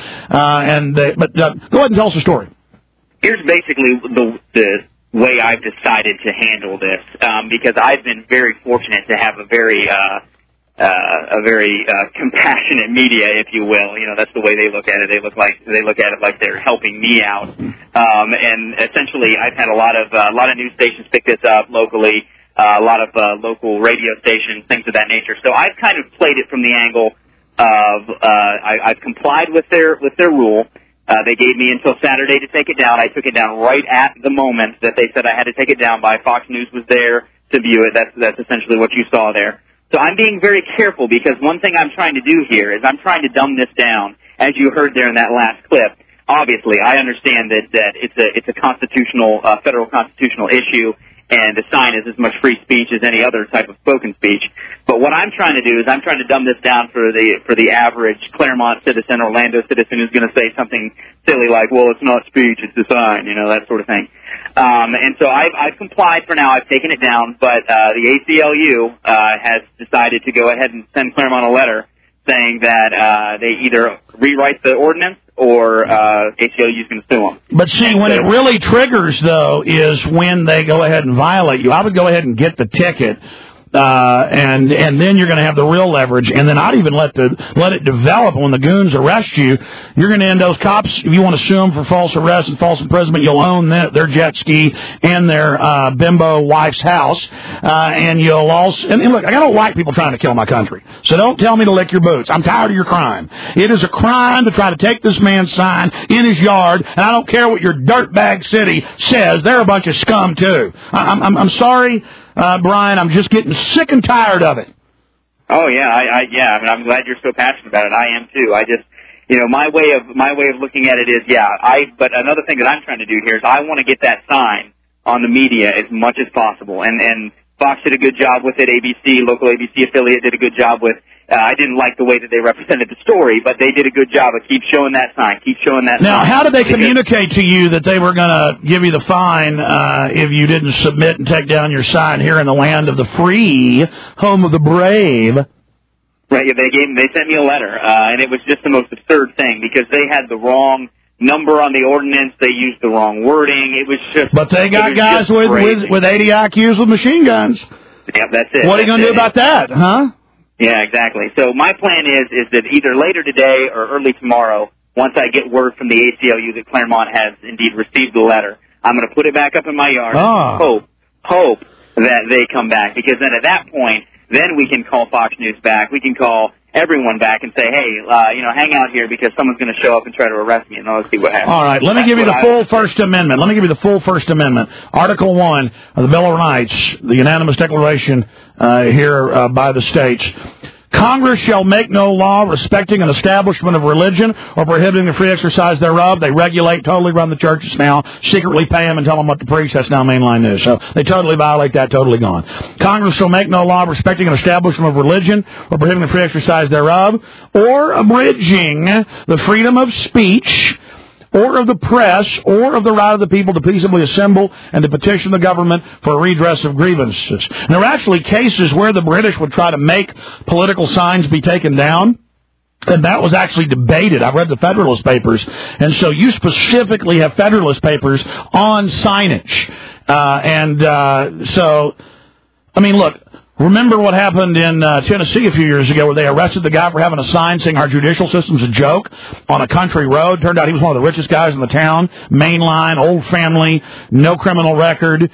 But go ahead and tell us the story. Here's basically the way I've decided to handle this, because I've been very fortunate to have a very compassionate media, if you will. You know, that's the way they look at it. They look at it like they're helping me out. And essentially, I've had a lot of news stations pick this up locally, a lot of local radio stations, things of that nature. So I've kind of played it from the angle of I've complied with their rule. They gave me until Saturday to take it down. I took it down right at the moment that they said I had to take it down by. Fox News was there to view it. That's essentially what you saw there. So I'm being very careful because one thing I'm trying to do here is I'm trying to dumb this down, as you heard there in that last clip. Obviously, I understand that it's a constitutional, federal constitutional issue, and the sign is as much free speech as any other type of spoken speech. But what I'm trying to do is I'm trying to dumb this down for the average Claremont citizen, Orlando citizen who's going to say something silly like, well, it's not speech, it's a sign, that sort of thing. And so I've complied for now. I've taken it down, but the ACLU has decided to go ahead and send Claremont a letter saying that they either rewrite the ordinance or ACLU is going to sue them. But see, when it really triggers, though, is when they go ahead and violate you. I would go ahead and get the ticket And then you're going to have the real leverage, and then I'd even let it develop. When the goons arrest you, you're going to end those cops. If you want to sue them for false arrest and false imprisonment, you'll own their jet ski and their bimbo wife's house, and you'll also. And look, I don't like people trying to kill my country, so don't tell me to lick your boots. I'm tired of your crime. It is a crime to try to take this man's sign in his yard, and I don't care what your dirtbag city says. They're a bunch of scum too. I'm sorry. Brian, I'm just getting sick and tired of it. Oh yeah, I mean, I'm glad you're so passionate about it. I am too. I just, my way of looking at it is, but another thing that I'm trying to do here is I want to get that sign on the media as much as possible. And Fox did a good job with it. ABC, local ABC affiliate, did a good job with. I didn't like the way that they represented the story, but they did a good job of keep showing that sign. Now, how did they communicate to you that they were going to give you the fine if you didn't submit and take down your sign here in the land of the free, home of the brave? Right, they sent me a letter, and it was just the most absurd thing because they had the wrong number on the ordinance. They used the wrong wording. It was just. But they got guys with 80 IQs with machine guns. Yep, that's it. What are you going to do about that, huh? Yeah, exactly. So my plan is that either later today or early tomorrow, once I get word from the ACLU that Claremont has indeed received the letter, I'm going to put it back up in my yard and hope that they come back. Because then at that point, then we can call Fox News back. We can call everyone back and say, hey, hang out here because someone's going to show up and try to arrest me, and let's see what happens. All right, let me give you the full First Amendment. Article 1 of the Bill of Rights, the unanimous declaration here by the states. Congress shall make no law respecting an establishment of religion or prohibiting the free exercise thereof. They regulate, totally run the churches now, secretly pay them and tell them what to preach. That's now mainline news. So they totally violate that, totally gone. Congress shall make no law respecting an establishment of religion or prohibiting the free exercise thereof or abridging the freedom of speech or of the press, or of the right of the people to peaceably assemble and to petition the government for a redress of grievances. And there are actually cases where the British would try to make political signs be taken down, and that was actually debated. I've read the Federalist Papers, and so you specifically have Federalist Papers on signage. So, I mean, look, remember what happened in Tennessee a few years ago where they arrested the guy for having a sign saying our judicial system's a joke on a country road? Turned out he was one of the richest guys in the town, mainline, old family, no criminal record.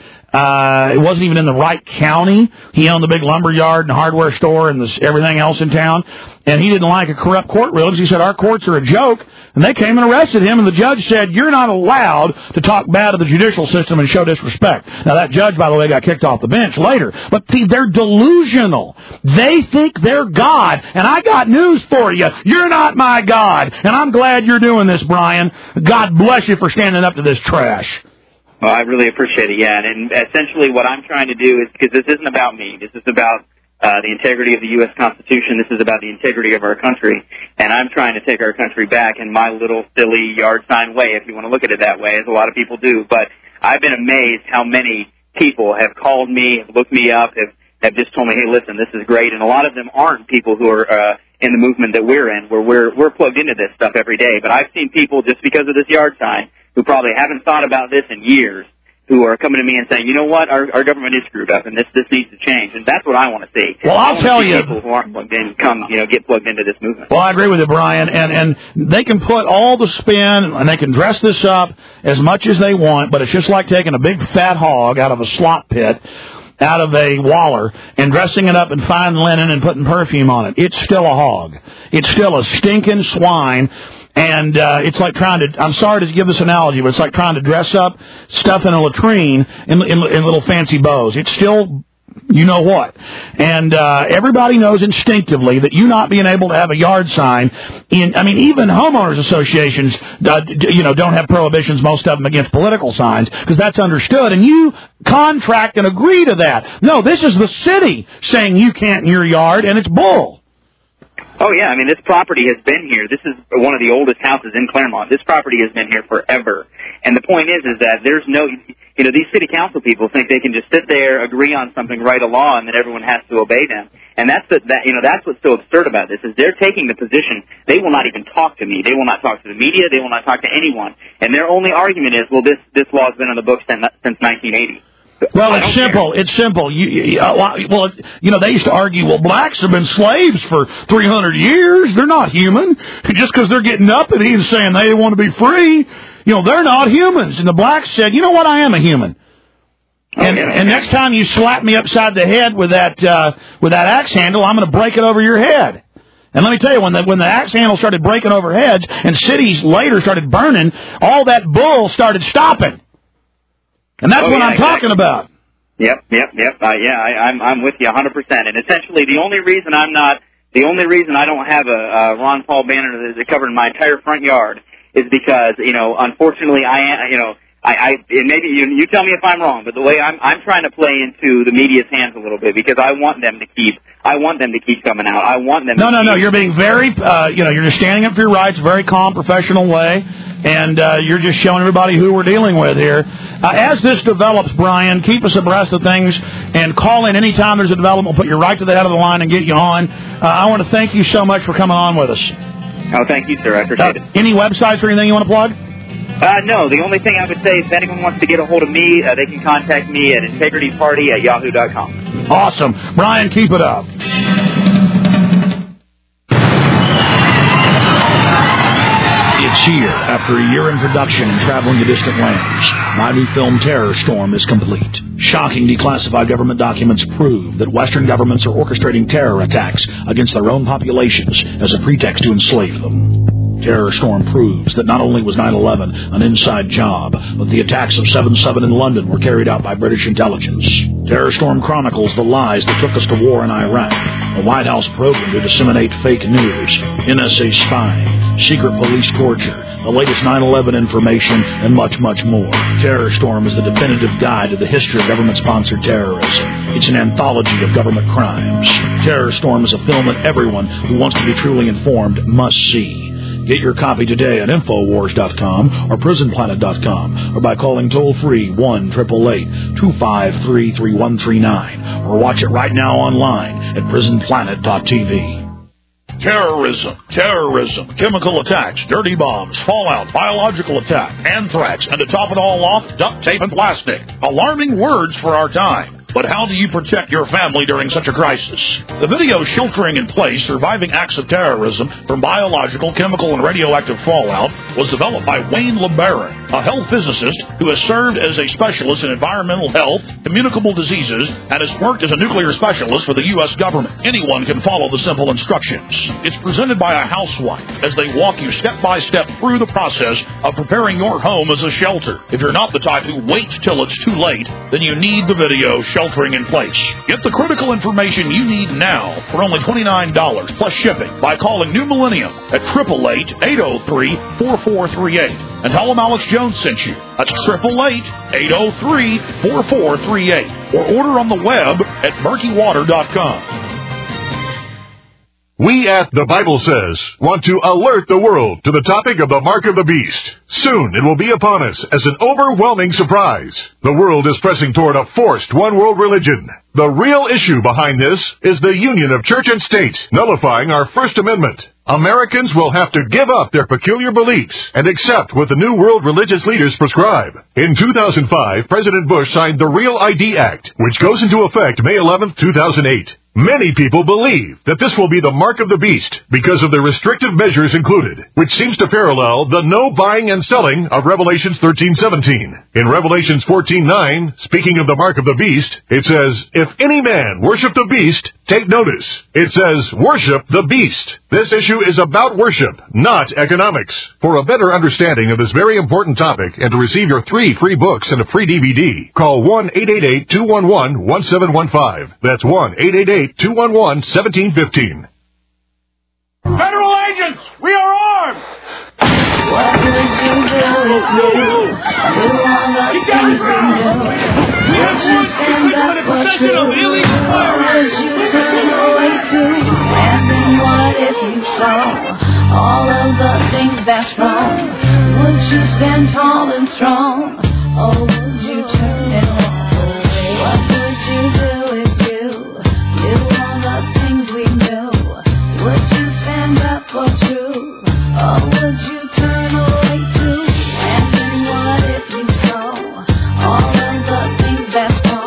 It wasn't even in the right county. He owned the big lumber yard and hardware store and everything else in town. And he didn't like a corrupt court rulings. He said, our courts are a joke. And they came and arrested him, and the judge said, you're not allowed to talk bad of the judicial system and show disrespect. Now, that judge, by the way, got kicked off the bench later. But see, they're delusional. They think they're God. And I got news for you. You're not my God. And I'm glad you're doing this, Brian. God bless you for standing up to this trash. Well, I really appreciate it, yeah. And essentially what I'm trying to do is, because this isn't about me, this is about the integrity of the U.S. Constitution, this is about the integrity of our country, and I'm trying to take our country back in my little silly yard sign way, if you want to look at it that way, as a lot of people do. But I've been amazed how many people have called me, looked me up, have just told me, hey, listen, this is great, and a lot of them aren't people who are in the movement that we're in, where we're plugged into this stuff every day. But I've seen people, just because of this yard sign, who probably haven't thought about this in years, who are coming to me and saying, you know what, our government is screwed up, and this needs to change. And that's what I want to see. Well, I'll tell you, people who aren't plugged in get plugged into this movement. Well, I agree with you, Brian, and they can put all the spin, and they can dress this up as much as they want, but it's just like taking a big fat hog out of a slop pit, out of a waller, and dressing it up in fine linen and putting perfume on it. It's still a hog. It's still a stinking swine. And it's like trying to, I'm sorry to give this analogy, but it's like trying to dress up stuff in a latrine in little fancy bows. It's still, you know what. And everybody knows instinctively that you not being able to have a yard sign, even homeowners associations, don't have prohibitions, most of them, against political signs, because that's understood. And you contract and agree to that. No, this is the city saying you can't in your yard, and it's bull. Oh, yeah. I mean, this property has been here. This is one of the oldest houses in Claremont. This property has been here forever. And the point is that there's no, these city council people think they can just sit there, agree on something, write a law, and then everyone has to obey them. And that's what's so absurd about this, is they're taking the position they will not even talk to me. They will not talk to the media. They will not talk to anyone. And their only argument is, well, this law has been on the books since 1980. Well, it's simple. It's simple. They used to argue, well, blacks have been slaves for 300 years. They're not human. Just because they're getting uppity and saying they want to be free, they're not humans. And the blacks said, you know what, I am a human. And next time you slap me upside the head with that axe handle, I'm going to break it over your head. And let me tell you, when the axe handle started breaking over heads and cities later started burning, all that bull started stopping. And that's what I'm talking about. Yep. I'm with you 100%. And essentially, the only reason I don't have a Ron Paul banner that is covering my entire front yard is because, unfortunately, and maybe you tell me if I'm wrong, but the way I'm trying to play into the media's hands a little bit because I want them to keep coming out. I want them. No. You're being very, you're just standing up for your rights, very calm, professional way, and you're just showing everybody who we're dealing with here. As this develops, Brian, keep us abreast of things and call in anytime there's a development. We'll put you right to the head of the line and get you on. I want to thank you so much for coming on with us. Oh, thank you, sir. I appreciate it. Any websites or anything you want to plug? No, the only thing I would say is if anyone wants to get a hold of me, they can contact me at integrityparty@yahoo.com. Awesome. Brian, keep it up. It's here. After a year in production and traveling to distant lands, my new film Terror Storm is complete. Shocking declassified government documents prove that Western governments are orchestrating terror attacks against their own populations as a pretext to enslave them. Terror Storm proves that not only was 9/11 an inside job, but the attacks of 7/7 in London were carried out by British intelligence. Terror Storm chronicles the lies that took us to war in Iraq, the White House program to disseminate fake news, NSA spying, secret police torture, the latest 9/11 information, and much, much more. Terror Storm is the definitive guide to the history of government-sponsored terrorism. It's an anthology of government crimes. Terror Storm is a film that everyone who wants to be truly informed must see. Get your copy today at Infowars.com or PrisonPlanet.com or by calling toll-free 1-888-253-3139 or watch it right now online at PrisonPlanet.tv. Terrorism, chemical attacks, dirty bombs, fallout, biological attack, anthrax, and to top it all off, duct tape and plastic. Alarming words for our time. But how do you protect your family during such a crisis? The video Sheltering in Place, Surviving Acts of Terrorism from Biological, Chemical, and Radioactive Fallout was developed by Wayne LeBaron, a health physicist who has served as a specialist in environmental health, communicable diseases, and has worked as a nuclear specialist for the U.S. government. Anyone can follow the simple instructions. It's presented by a housewife as they walk you step by step through the process of preparing your home as a shelter. If you're not the type who waits till it's too late, then you need the video Sheltering in Place. Get the critical information you need now for only $29 plus shipping by calling New Millennium at 888-803-4438 and tell them Alex Jones sent you. That's 888-803-4438 or order on the web at murkywater.com. We at The Bible Says want to alert the world to the topic of the Mark of the Beast. Soon it will be upon us as an overwhelming surprise. The world is pressing toward a forced one-world religion. The real issue behind this is the union of church and state, nullifying our First Amendment. Americans will have to give up their peculiar beliefs and accept what the New World religious leaders prescribe. In 2005, President Bush signed the Real ID Act, which goes into effect May 11, 2008. Many people believe that this will be the mark of the beast because of the restrictive measures included, which seems to parallel the no buying and selling of Revelations 13:17. In Revelations 14:9, speaking of the mark of the beast, it says, "If any man worship the beast, take notice." It says, "Worship the beast." This issue is about worship, not economics. For a better understanding of this very important topic and to receive your 3 free books and a free DVD, call 1-888-211-1715. That's 1-888-211-1715. Federal agents, we are armed! What would you do if you want the things we know? Would you stand up for truth? Or would you turn away too? And then what if you saw all of the things that's wrong? Would you stand tall and strong? Or would you turn and walk away? What would you do if you all the things we know? Would you stand up for truth? Or would you turn away too? And then what if you saw all of the things that's wrong?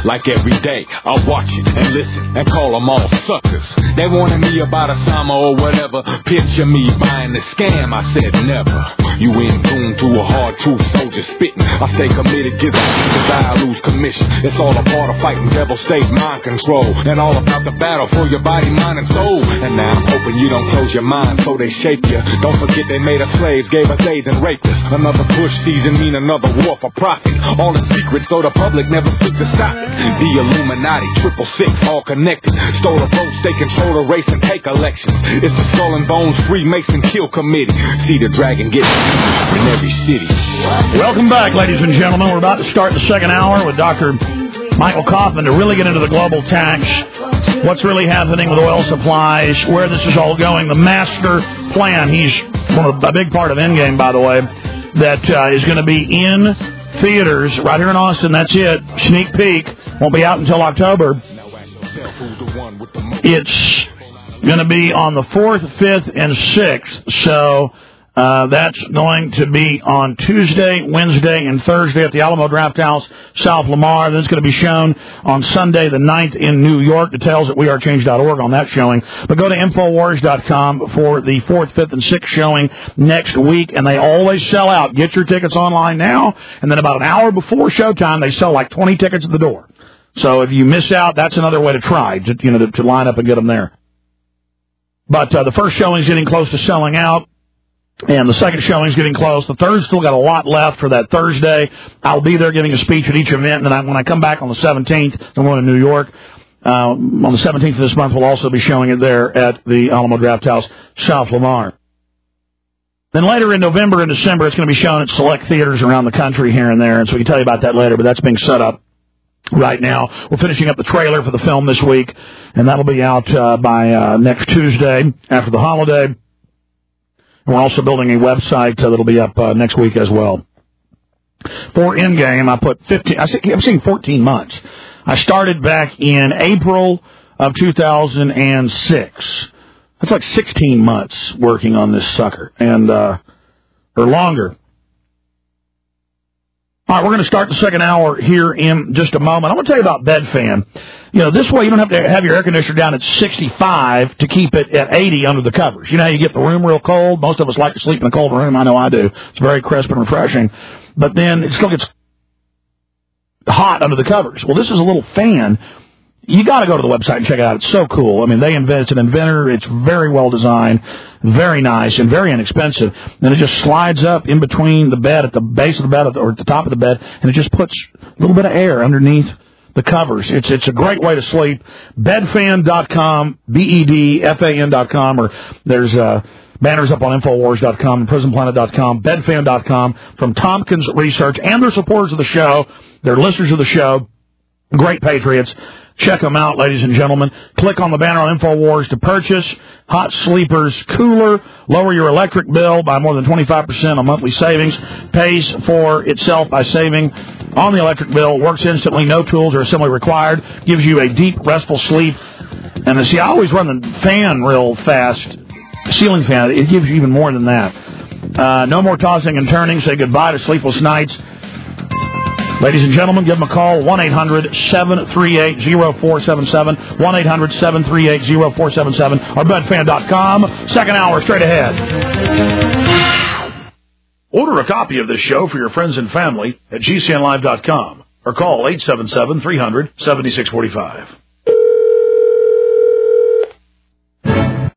Like every day, I watch it and listen and call them all suckers. They wanted me about Osama or whatever. Picture me buying the scam, I said never. You in tune to a hard truth soldier spitting. I stay committed, get I lose commission. It's all a part of fighting devil state mind control. And all about the battle for your body, mind, and soul. And now I'm hoping you don't close your mind so they shape you. Don't forget they made us slaves, gave us AIDS and raped us. Another push season mean another war for profit. All the secrets so the public never seek to stop it. The Illuminati, 666, all connected. Stole the votes, they control the race and take elections. It's the Skull and Bones Freemason Kill Committee. See the dragon get in every city. Welcome back, ladies and gentlemen. We're about to start the second hour with Dr. Michael Kaufman to really get into the global tax, what's really happening with oil supplies, where this is all going, the master plan. He's a big part of Endgame, by the way, that is going to be in theaters right here in Austin. That's it. Sneak peek. Won't be out until October. It's going to be on the 4th, 5th, and 6th. So that's going to be on Tuesday, Wednesday, and Thursday at the Alamo Drafthouse, South Lamar. Then it's going to be shown on Sunday the 9th in New York. Details at wearechange.org on that showing. But go to Infowars.com for the 4th, 5th, and 6th showing next week. And they always sell out. Get your tickets online now. And then about an hour before showtime, they sell like 20 tickets at the door. So if you miss out, that's another way to try, to line up and get them there. But the first showing is getting close to selling out. And the second showing is getting close. The third's still got a lot left for that Thursday. I'll be there giving a speech at each event. And then when I come back on the 17th, I'm going to New York. On the 17th of this month, we'll also be showing it there at the Alamo Drafthouse, South Lamar. Then later in November and December, it's going to be shown at select theaters around the country here and there. And so we can tell you about that later, but that's being set up right now. We're finishing up the trailer for the film this week, and that'll be out by next Tuesday after the holiday. And we're also building a website that'll be up next week as well. For Endgame, I put 15. I'm saying 14 months. I started back in April of 2006. That's like 16 months working on this sucker, and or longer. All right, we're going to start the second hour here in just a moment. I'm going to tell you about BedFan. This way you don't have to have your air conditioner down at 65 to keep it at 80 under the covers. You know how you get the room real cold? Most of us like to sleep in a cold room. I know I do. It's very crisp and refreshing. But then it still gets hot under the covers. Well, this is a little fan. You got to go to the website and check it out. It's so cool. I mean, it's an inventor. It's very well designed, very nice, and very inexpensive. And it just slides up in between the bed, at the base of the bed, or at the top of the bed, and it just puts a little bit of air underneath the covers. It's a great way to sleep. Bedfan.com, BEDFAN.com, or there's banners up on Infowars.com and PrisonPlanet.com, Bedfan.com, from Tompkins Research, and they're supporters of the show. They're listeners of the show. Great patriots. Check them out, ladies and gentlemen. Click on the banner on Infowars to purchase Hot Sleepers Cooler. Lower your electric bill by more than 25% on monthly savings. Pays for itself by saving on the electric bill. Works instantly. No tools or assembly required. Gives you a deep, restful sleep. And I always run the fan real fast. Ceiling fan. It gives you even more than that. No more tossing and turning. Say goodbye to sleepless nights. Ladies and gentlemen, give them a call, 1-800-738-0477, 1-800-738-0477, or bedfan.com. Second hour, straight ahead. Order a copy of this show for your friends and family at GCNlive.com, or call 877-300-7645.